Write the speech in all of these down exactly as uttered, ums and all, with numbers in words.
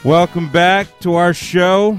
Welcome back to our show.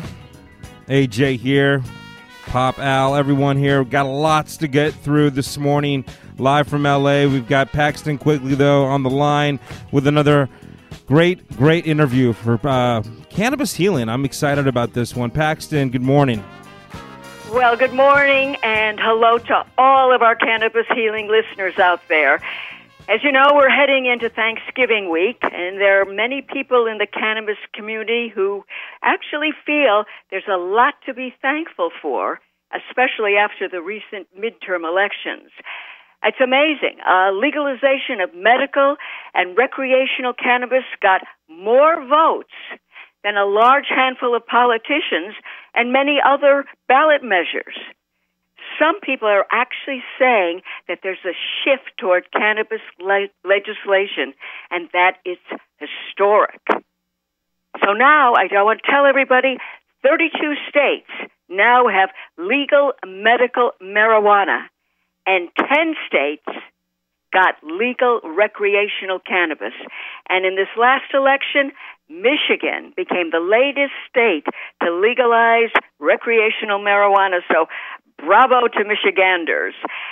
A J here, Pop Al, everyone here. We've got lots to get through this morning. Live from L A, we've got Paxton Quigley, though, on the line with another great, great interview for uh, Cannabis Healing. I'm excited about this one. Paxton, good morning. Well, good morning, and hello to all of our Cannabis Healing listeners out there. As you know, we're heading into Thanksgiving week, and there are many people in the cannabis community who actually feel there's a lot to be thankful for, especially after the recent midterm elections. It's amazing. Uh, legalization of medical and recreational cannabis got more votes than a large handful of politicians and many other ballot measures. Some people are actually saying that there's a shift toward cannabis le- legislation, and that is historic. So now I want to tell everybody, thirty-two states now have legal medical marijuana, and ten states got legal recreational cannabis. And in this last election, Michigan became the latest state to legalize recreational marijuana. So bravo to Michiganders.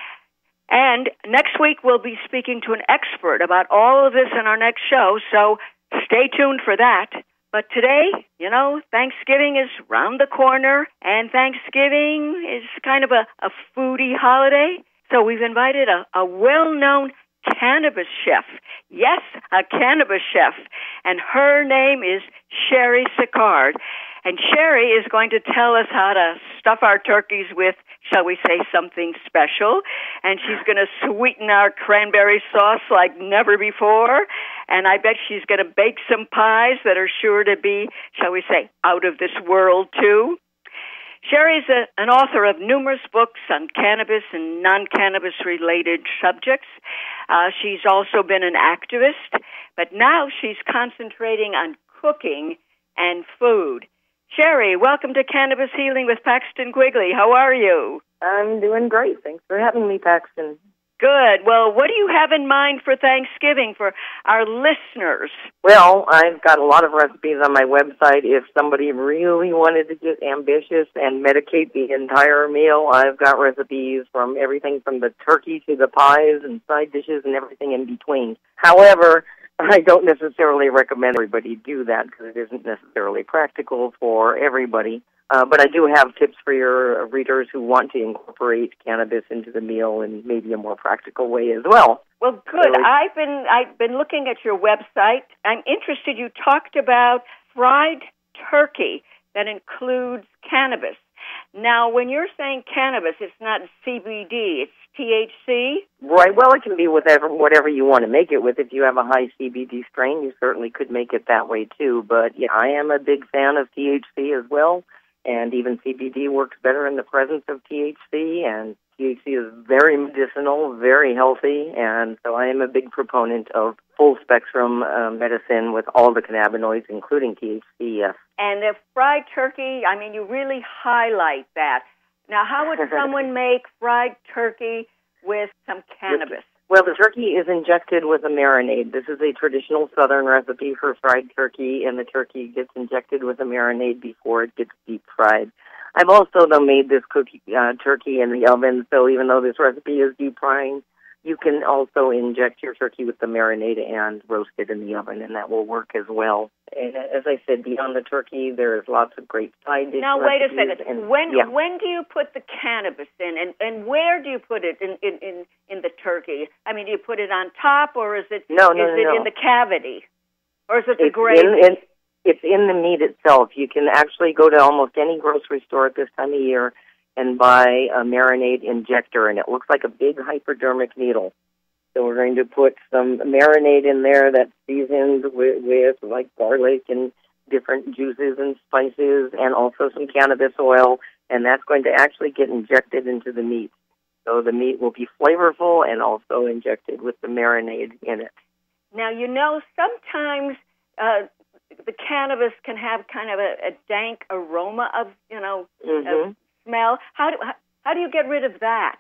And next week we'll be speaking to an expert about all of this in our next show, so stay tuned for that. But today, you know, Thanksgiving is round the corner, and Thanksgiving is kind of a, a foodie holiday. So we've invited a, a well-known cannabis chef. Yes, a cannabis chef. And her name is Sherry Sicard. And Sherry is going to tell us how to stuff our turkeys with, shall we say, something special. And she's going to sweeten our cranberry sauce like never before. And I bet she's going to bake some pies that are sure to be, shall we say, out of this world, too. Sherry's a, an author of numerous books on cannabis and non-cannabis-related subjects. Uh, she's also been an activist, but now she's concentrating on cooking and food. Sherry, welcome to Cannabis Healing with Paxton Quigley. How are you? I'm doing great. Thanks for having me, Paxton. Good. Well, what do you have in mind for Thanksgiving for our listeners? Well, I've got a lot of recipes on my website. If somebody really wanted to get ambitious and medicate the entire meal, I've got recipes from everything from the turkey to the pies and side dishes and everything in between. However, I don't necessarily recommend everybody do that because it isn't necessarily practical for everybody. Uh, but I do have tips for your readers who want to incorporate cannabis into the meal in maybe a more practical way as well. Well, good. So, I've been I've been looking at your website. I'm interested. You talked about fried turkey that includes cannabis. Now, when you're saying cannabis, it's not C B D. It's T H C? Right. Well, it can be whatever whatever you want to make it with. If you have a high C B D strain, you certainly could make it that way too. But yeah, I am a big fan of T H C as well. And even C B D works better in the presence of T H C, and T H C is very medicinal, very healthy, and so I am a big proponent of full-spectrum uh, medicine with all the cannabinoids, including T H C, yes. And the fried turkey, I mean, you really highlight that. Now, how would someone make fried turkey with some cannabis? Well, the turkey is injected with a marinade. This is a traditional Southern recipe for fried turkey, and the turkey gets injected with a marinade before it gets deep fried. I've also, though, made this cookie, uh, turkey in the oven, so even though this recipe is deep frying, you can also inject your turkey with the marinade and roast it in the oven, and that will work as well. And as I said, beyond the turkey, there's lots of great side dish Now, wait a recipes. second. And, when yeah. when do you put the cannabis in, and, and where do you put it in, in, in, in the turkey? I mean, do you put it on top, or is it no, no, is no, it no. in the cavity? Or is it the It's gravy? in, in, it's in the meat itself. You can actually go to almost any grocery store at this time of year and buy a marinade injector, and it looks like a big hypodermic needle. So we're going to put some marinade in there that's seasoned with, with like garlic and different juices and spices, and also some cannabis oil, and that's going to actually get injected into the meat. So the meat will be flavorful and also injected with the marinade in it. Now, you know, sometimes uh, the cannabis can have kind of a, a dank aroma of, you know, Mm-hmm. of smell. How do how, how do you get rid of that?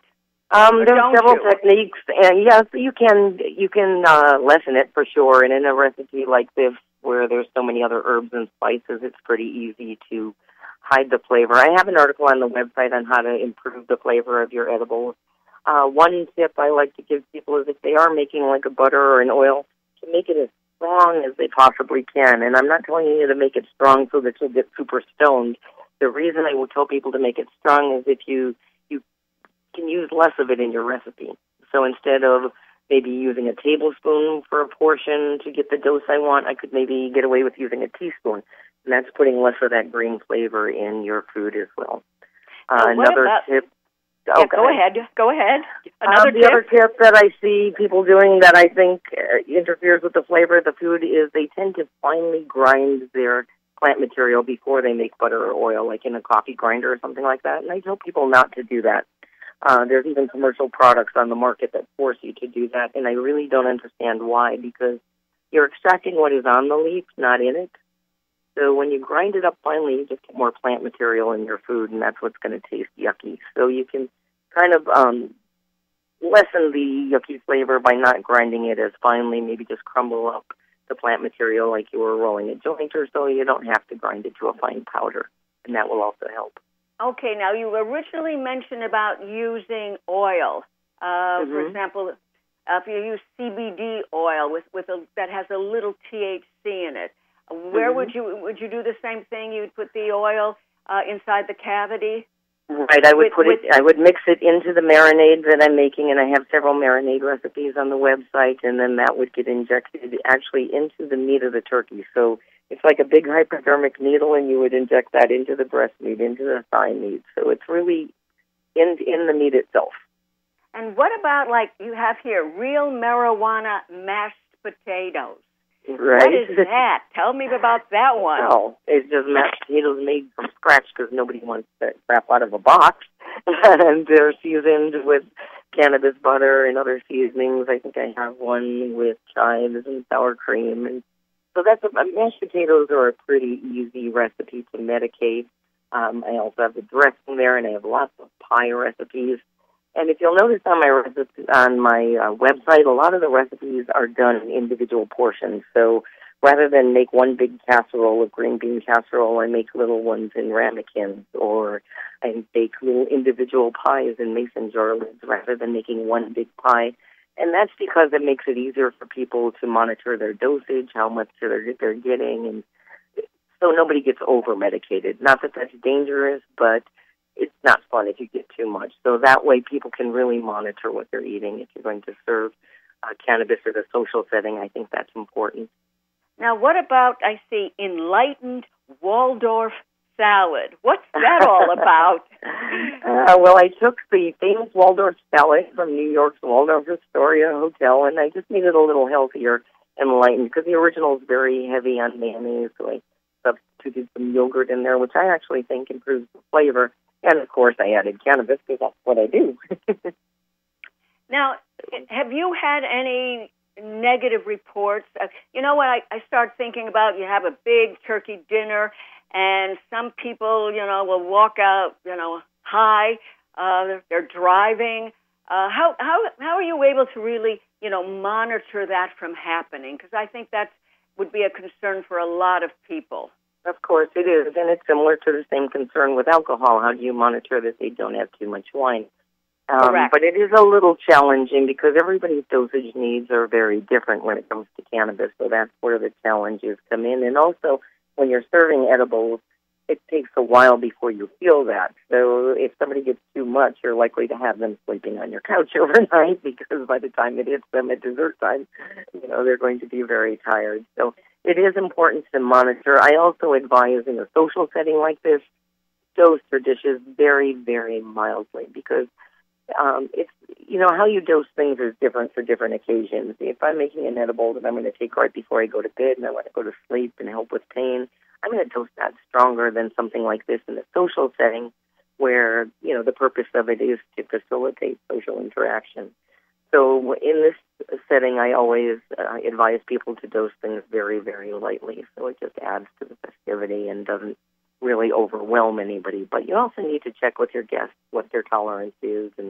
Um, Or there are don't several you? techniques, and yes, you can you can uh, lessen it for sure. And in a recipe like this, where there's so many other herbs and spices, it's pretty easy to hide the flavor. I have an article on the website on how to improve the flavor of your edibles. Uh, one tip I like to give people is if they are making like a butter or an oil, to make it as strong as they possibly can. And I'm not telling you to make it strong so that you'll get super stoned. The reason I will tell people to make it strong is if you you can use less of it in your recipe. So instead of maybe using a tablespoon for a portion to get the dose I want, I could maybe get away with using a teaspoon. And that's putting less of that green flavor in your food as well. Uh, Now, what another about- tip. Yeah, Oh, go ahead. Go ahead. Another um, the tip? other tip that I see people doing that I think uh, interferes with the flavor of the food is they tend to finely grind their plant material before they make butter or oil, like in a coffee grinder or something like that. And I tell people not to do that. Uh, there's even commercial products on the market that force you to do that, and I really don't understand why, because you're extracting what is on the leaf, not in it. So when you grind it up finely, you just get more plant material in your food, and that's what's going to taste yucky. So you can kind of um, lessen the yucky flavor by not grinding it as finely, maybe just crumble up the plant material like you were rolling a joint or so. You don't have to grind it to a fine powder, and that will also help. Okay, now you originally mentioned about using oil. Uh, Mm-hmm. For example, uh, if you use C B D oil with, with a, that has a little T H C in it, where Mm-hmm. would you would you do the same thing? You'd put the oil uh, inside the cavity? Right, I would With- put it. with- I would mix it into the marinade that I'm making, and I have several marinade recipes on the website. And then that would get injected actually into the meat of the turkey. So it's like a big hypodermic needle, and you would inject that into the breast meat, into the thigh meat. So it's really in in the meat itself. And what about, like you have here, real marijuana mashed potatoes? Right. What is that? Tell me about that one. Well, it's just mashed potatoes made from scratch because nobody wants that crap out of a box. And they're seasoned with cannabis butter and other seasonings. I think I have one with chives and sour cream. And so that's a, mashed potatoes are a pretty easy recipe to medicate. Um, I also have the dressing there, and I have lots of pie recipes. And if you'll notice on my recipe, on my uh, website, a lot of the recipes are done in individual portions. So rather than make one big casserole of green bean casserole, I make little ones in ramekins, or I bake little individual pies in mason jar lids rather than making one big pie. And that's because it makes it easier for people to monitor their dosage, how much they're, they're getting, and so nobody gets over-medicated. Not that that's dangerous, but it's not fun if you get too much. So that way people can really monitor what they're eating. If you're going to serve uh, cannabis at a social setting, I think that's important. Now, what about, I see, enlightened Waldorf salad? What's that all about? uh, well, I took the famous Waldorf salad from New York's Waldorf Astoria Hotel, and I just made it a little healthier and lightened because the original is very heavy on mayonnaise, so I substituted some yogurt in there, which I actually think improves the flavor. And, of course, I added cannabis because that's what I do. Now, have you had any negative reports? Uh, you know what I, I start thinking about? You have a big turkey dinner, and some people, you know, will walk out, you know, high. Uh, they're, they're driving. Uh, how how how are you able to really, you know, monitor that from happening? Because I think that would be a concern for a lot of people. Of course it is, and it's similar to the same concern with alcohol. How do you monitor that they don't have too much wine? Um, Correct. But it is a little challenging because everybody's dosage needs are very different when it comes to cannabis, so that's where the challenges come in. And also, when you're serving edibles, it takes a while before you feel that. So if somebody gets too much, you're likely to have them sleeping on your couch overnight because by the time it hits them at dessert time, you know, they're going to be very tired. So it is important to monitor. I also advise in a social setting like this, dose your dishes very, very mildly because um, it's, you know, how you dose things is different for different occasions. If I'm making an edible that I'm going to take right before I go to bed and I want to go to sleep and help with pain, I'm going to dose that stronger than something like this in a social setting where, you know, the purpose of it is to facilitate social interaction. So in this setting, I always uh, advise people to dose things very, very lightly. So it just adds to the festivity and doesn't really overwhelm anybody. But you also need to check with your guests what their tolerance is and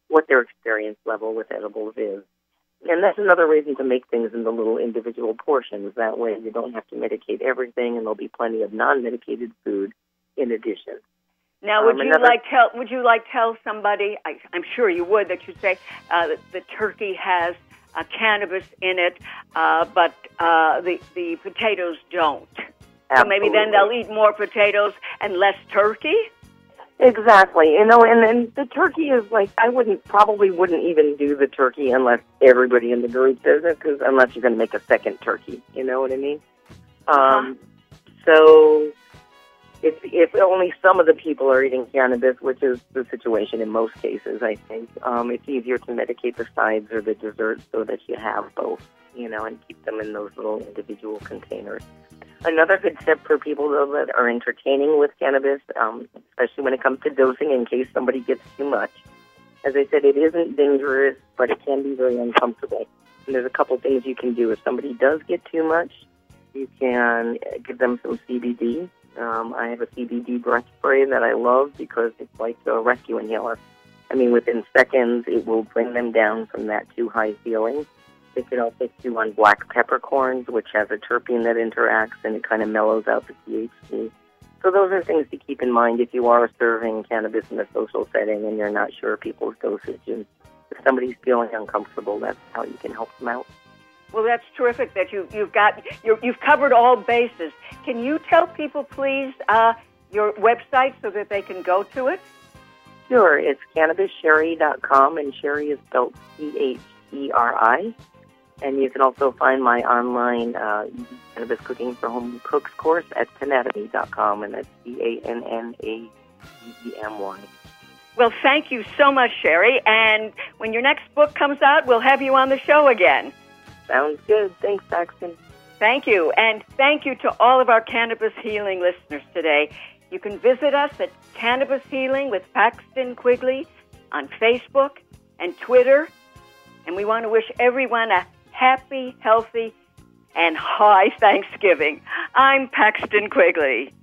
what their experience level with edibles is. And that's another reason to make things into little individual portions. That way you don't have to medicate everything, and there'll be plenty of non-medicated food in addition. Now, would um, you another, like tell would you like tell somebody? I, I'm sure you would that you say uh, that the turkey has uh, cannabis in it, uh, but uh, the the potatoes don't. absolutely. So maybe then they'll eat more potatoes and less turkey. Exactly. You know, and then the turkey is like, I wouldn't, probably wouldn't even do the turkey unless everybody in the group does it, because unless you're going to make a second turkey, you know what I mean? Um, so if, if only some of the people are eating cannabis, which is the situation in most cases, I think, um, it's easier to medicate the sides or the desserts so that you have both, you know, and keep them in those little individual containers. Another good tip for people, though, that are entertaining with cannabis, um, especially when it comes to dosing in case somebody gets too much. As I said, it isn't dangerous, but it can be very uncomfortable. And there's a couple things you can do. If somebody does get too much, you can give them some C B D. Um, I have a C B D breath spray that I love because it's like a rescue inhaler. I mean, within seconds, it will bring them down from that too high feeling. They could also chew on black peppercorns, which has a terpene that interacts, and it kind of mellows out the T H C. So those are things to keep in mind if you are serving cannabis in a social setting and you're not sure of people's dosage. And if somebody's feeling uncomfortable, that's how you can help them out. Well, that's terrific that you, you've got you're, you've covered all bases. Can you tell people, please, uh, your website so that they can go to it? Sure. It's cannabis sherry dot com, and Sherry is spelled C H E R I. And you can also find my online uh, Cannabis Cooking for Home Cooks course at Canatomy dot com, and that's C A N N A D E M Y. Well, thank you so much, Sherry. And when your next book comes out, we'll have you on the show again. Sounds good. Thanks, Paxton. Thank you. And thank you to all of our Cannabis Healing listeners today. You can visit us at Cannabis Healing with Paxton Quigley on Facebook and Twitter. And we want to wish everyone a happy, healthy, and high Thanksgiving. I'm Paxton Quigley.